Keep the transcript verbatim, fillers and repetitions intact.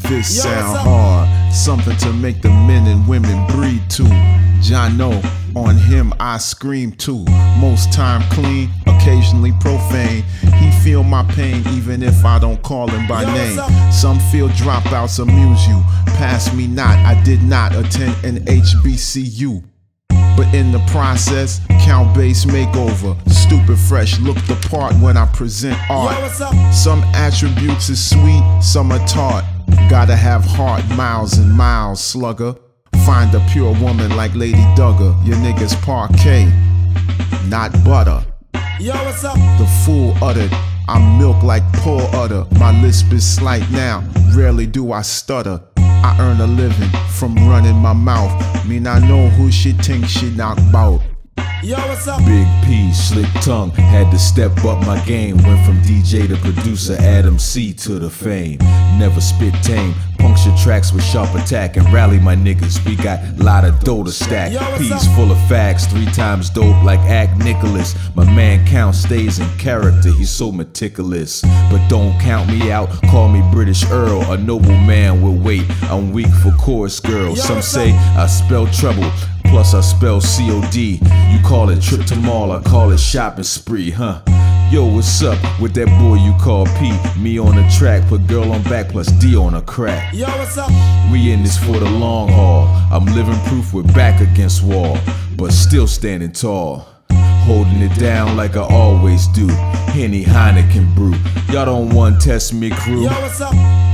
This sound hard, something to make the men and women breathe to. Jono, on him I scream too. Most time clean, occasionally profane. He feel my pain even if I don't call him by name. Some feel dropouts amuse you. Pass me not, I did not attend an H B C U. But in the process, count bass makeover. Stupid fresh, look the part when I present art. Some attributes is sweet, some are tart. Gotta have heart, miles and miles, slugger. Find a pure woman like Lady Duggar. Your niggas parquet, not butter. The fool uttered, I'm milk like poor udder. My lisp is slight now, rarely do I stutter. I earn a living from running my mouth. Mean I know who she think she knock bout. Yo, what's up? Big P, slick tongue, had to step up my game. Went from D J to producer, Adam C to the fame. Never spit tame, puncture tracks with sharp attack. And rally my niggas, we got lot of dough to stack. P's full of facts, three times dope like Act Nicholas. My man Count stays in character, he's so meticulous. But don't count me out, call me British Earl. A noble man will wait, I'm weak for chorus girls. Some say I spell trouble, plus I spell C O D. You call it trip to mall, I call it shopping spree, huh? Yo, what's up with that boy you call P? Me on the track, put girl on back plus D on a crack. Yo, what's up? We in this for the long haul. I'm living proof with back against wall, but still standing tall. Holding it down like I always do. Henny Heineken brew. Y'all don't want test me, crew. Yo, what's up?